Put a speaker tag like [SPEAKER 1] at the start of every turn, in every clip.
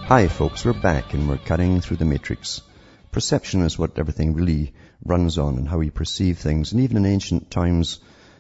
[SPEAKER 1] Hi folks, we're back and we're cutting through the matrix. Perception is what everything really runs on and how we perceive things. And even in ancient times,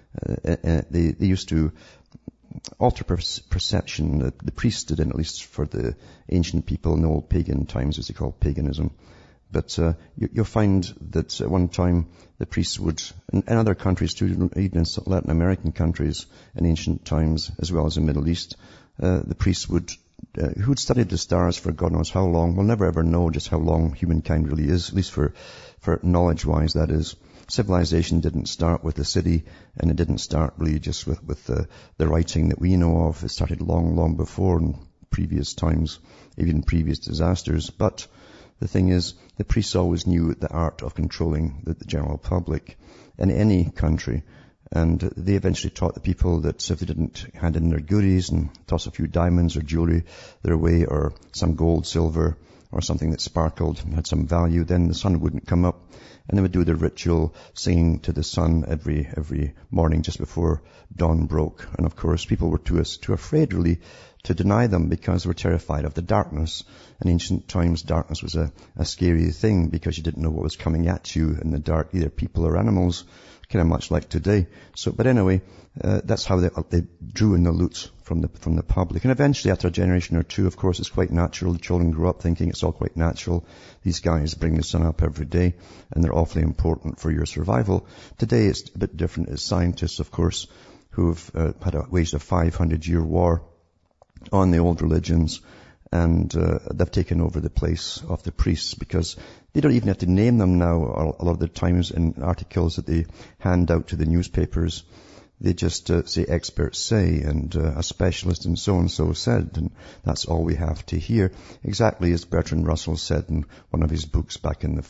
[SPEAKER 1] they used to alter perception. The priests did, at least for the ancient people in the old pagan times, as they call paganism. But you'll find that at one time the priests would, in other countries too, even in Latin American countries in ancient times, as well as in the Middle East, the priests would who'd studied the stars for God knows how long. We'll never ever know just how long humankind really is, at least for knowledge-wise, that is. Civilization didn't start with the city, and it didn't start really just with the writing that we know of. It started long, long before in previous times, even previous disasters. But the thing is, the priests always knew the art of controlling the general public in any country. And they eventually taught the people that if they didn't hand in their goodies and toss a few diamonds or jewelry their way, or some gold, silver, or something that sparkled and had some value, then the sun wouldn't come up. And they would do their ritual singing to the sun every morning just before dawn broke. And of course, people were too afraid really to deny them because they were terrified of the darkness. In ancient times, darkness was a scary thing because you didn't know what was coming at you in the dark, either people or animals, kind of much like today. But anyway, that's how they drew in the loot from the public. And eventually, after a generation or two, of course, it's quite natural. The children grow up thinking it's all quite natural. These guys bring the sun up every day, and they're awfully important for your survival. Today, it's a bit different. It's scientists, of course, who've waged a 500-year war on the old religions, and they've taken over the place of the priests because they don't even have to name them now a lot of the times in articles that they hand out to the newspapers. They just say experts say, and a specialist and so said, and that's all we have to hear. Exactly as Bertrand Russell said in one of his books back in the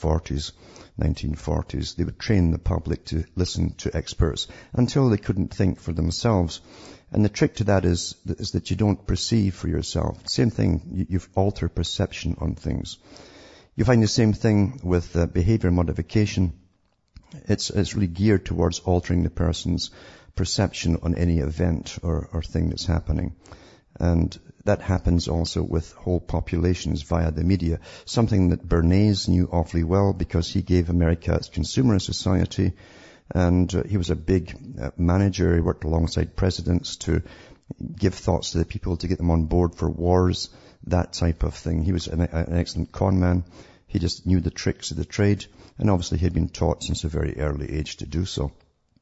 [SPEAKER 1] 1940s, they would train the public to listen to experts until they couldn't think for themselves. And the trick to that is that you don't perceive for yourself. Same thing, you alter perception on things. You find the same thing with behavior modification. It's really geared towards altering the person's perception on any event or thing that's happening. And that happens also with whole populations via the media, something that Bernays knew awfully well because he gave America its consumer society. And he was a big manager. He worked alongside presidents to give thoughts to the people to get them on board for wars, that type of thing. He was an excellent con man. He just knew the tricks of the trade, and obviously he had been taught since a very early age to do so.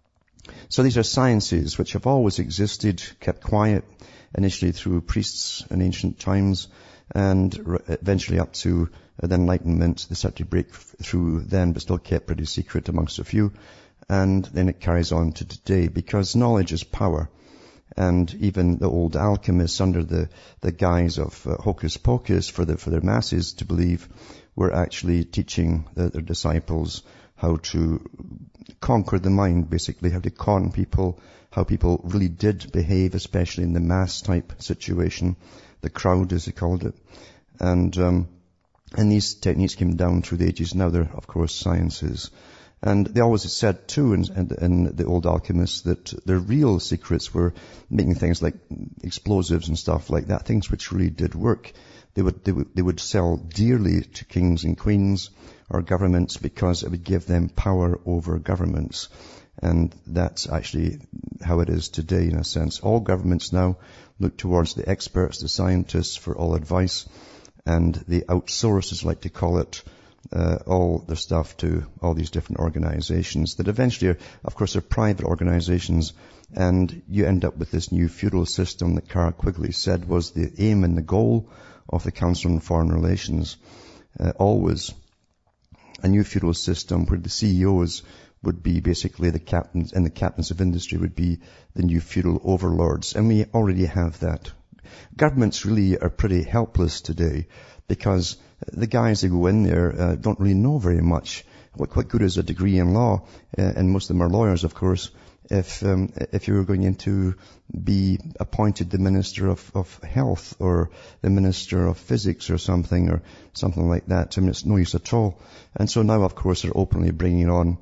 [SPEAKER 1] So these are sciences which have always existed, kept quiet, initially through priests in ancient times, and eventually up to the Enlightenment. They started to break through then, but still kept pretty secret amongst a few. And then it carries on to today because knowledge is power. And even the old alchemists, under the guise of hocus pocus for their masses to believe, were actually teaching their disciples how to conquer the mind, basically, how to con people, how people really did behave, especially in the mass type situation, the crowd as they called it. And these techniques came down through the ages. Now they're, of course, sciences. And they always said, too, in the old alchemists, that their real secrets were making things like explosives and stuff like that, things which really did work. They would sell dearly to kings and queens or governments because it would give them power over governments. And that's actually how it is today, in a sense. All governments now look towards the experts, the scientists, for all advice, and they outsource, as I like to call it, all their stuff to all these different organizations that eventually of course, are private organizations, and you end up with this new feudal system that Carroll Quigley said was the aim and the goal of the Council on Foreign Relations. Always a new feudal system where the CEOs would be basically the captains, and the captains of industry would be the new feudal overlords. And we already have that. Governments really are pretty helpless today because the guys that go in there don't really know very much. What good is a degree in law? And most of them are lawyers, of course. If you're going in to be appointed the Minister of Health or the Minister of Physics or something like that, I mean, it's no use at all. And so now, of course, they're openly bringing on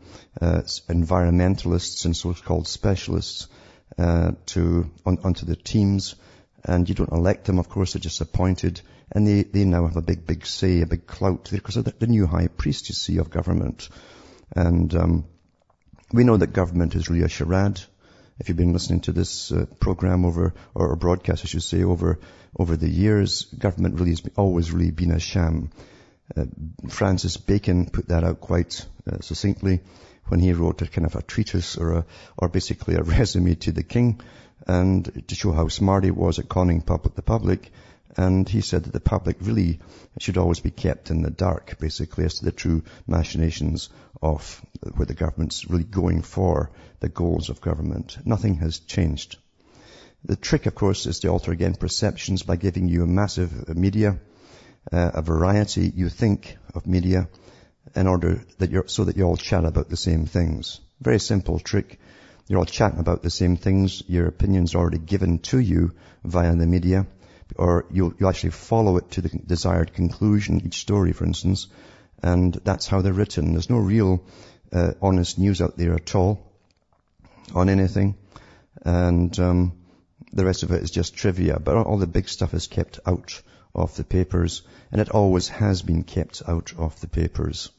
[SPEAKER 1] environmentalists and so-called specialists onto the teams. and you don't elect them, of course, they're just appointed, and they now have a big say, a big clout, because of the new high priest, you see, of government. And we know that government is really a charade. If you've been listening to this program or broadcast, I should say, over the years, government really has always really been a sham. Francis Bacon put that out quite succinctly when he wrote a kind of a treatise or basically a resume to the king, and to show how smart he was at conning the public. And he said that the public really should always be kept in the dark, basically, as to the true machinations of where the government's really going for, the goals of government. Nothing has changed. The trick, of course, is to alter again perceptions by giving you a massive media, a variety, you think, of media, in order that so that you all chat about the same things. Very simple trick. You're all chatting about the same things. Your opinion's already given to you via the media, or you actually follow it to the desired conclusion, each story, for instance, and that's how they're written. There's no real honest news out there at all on anything, and the rest of it is just trivia. But all the big stuff is kept out of the papers, and it always has been kept out of the papers.